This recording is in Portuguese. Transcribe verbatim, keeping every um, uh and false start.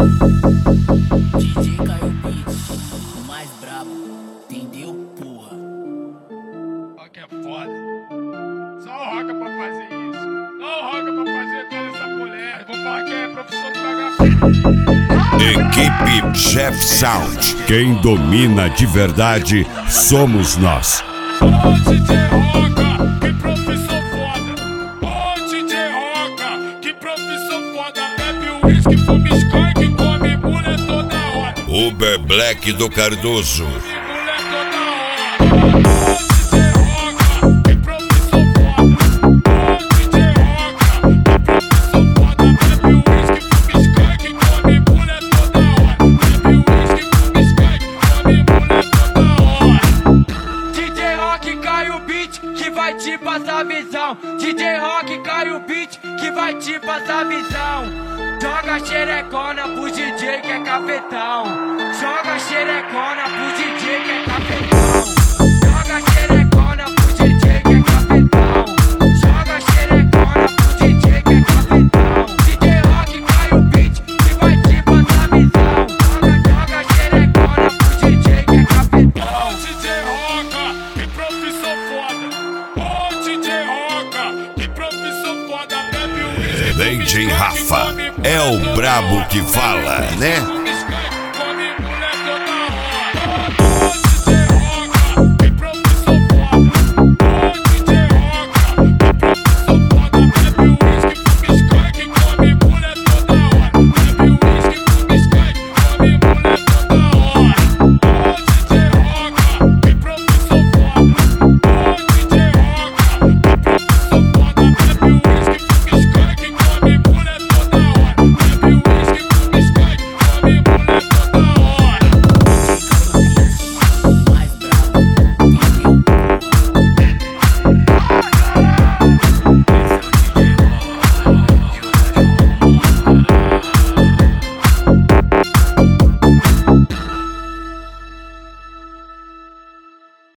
D J Caio Beats, o mais brabo, entendeu, porra? Ó que é foda. Só o Roca pra fazer isso. Só o Roca pra fazer toda essa mulher. Vou falar que é professor do vagabundo. Equipe Jeff Sound. Quem domina de verdade somos nós. Ô D J Roca, que profissão foda. Ô D J Roca, que profissão foda. Bebe uísque, fuma skunk e come mulher toda hora. Uber Black do Cardoso. Mulher toda hora. Ô D J Roca, que profissão foda. Ô D J Roca, que profissão foda. Bebe uísque, fuma skunk e come mulher toda hora. Bebe uísque, fuma skunk e come mulher toda hora. D J Rock cai o beat que vai te passar visão. D J Rock cai o beat que vai te passar visão. Joga xerecona pro D J que é cafetão. Joga xerecona pro D J que é cafetão. Joga xerecona pro D J que é cafetão. Joga xerecona pro D J que é cafetão. D J Rock cai o beat que vai te passar visão. Joga, joga xerecona pro D J que é cafetão. Ô D J Roca, que profissão foda. Ô D J Roca, que profissão foda. Bebe uísque, D J Rafa é o brabo que fala, né?